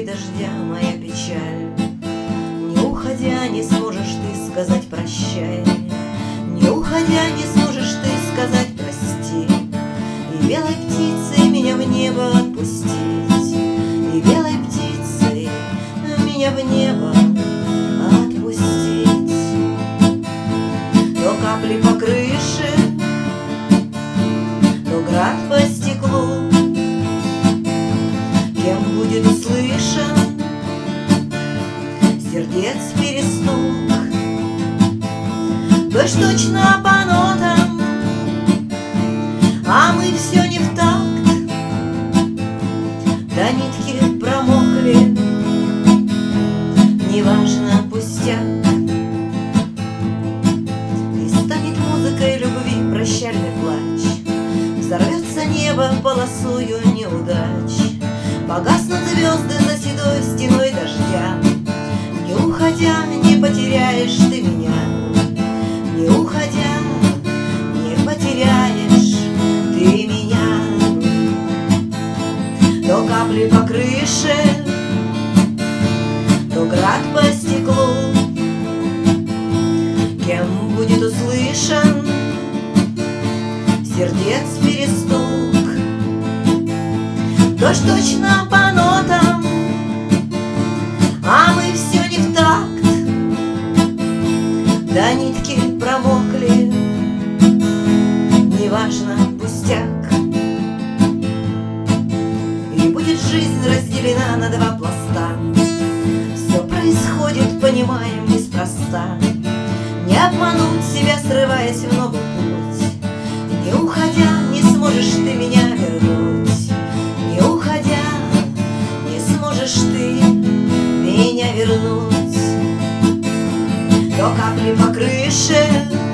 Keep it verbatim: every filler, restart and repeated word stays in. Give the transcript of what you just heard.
дождя моя печаль. Не уходя, не сможешь ты сказать прощай, не уходя, не сможешь ты сказать прости, и белой птицей меня в небо отпустить, и белой птицей меня в небо отпустить. То капли по крыше, то град по стеклу, кем будет услышан сердец перестук. Дождь точно по нотам, а мы все не в такт, до нитки промокли, неважно, пустяк. И станет музыкой любви прощальный плач, взорвется небо полосою неудач, погаснут звезды за седой стеной дождя. Не уходя, не потеряешь ты меня, не уходя, не потеряешь ты меня. То капли по крыше, то град по стеклу, кем будет услышан сердец перестук. Дождь точно по нотам, а мы все не в такт, до нитки промокли, неважно, пустяк. И будет жизнь разделена на два пласта, все происходит, понимаем, неспроста. Не обмануть себя, срываясь в новый путь, не уходя, не сможешь ты меня вернуть, не уходя, не сможешь ты меня вернуть. То капли по крыше,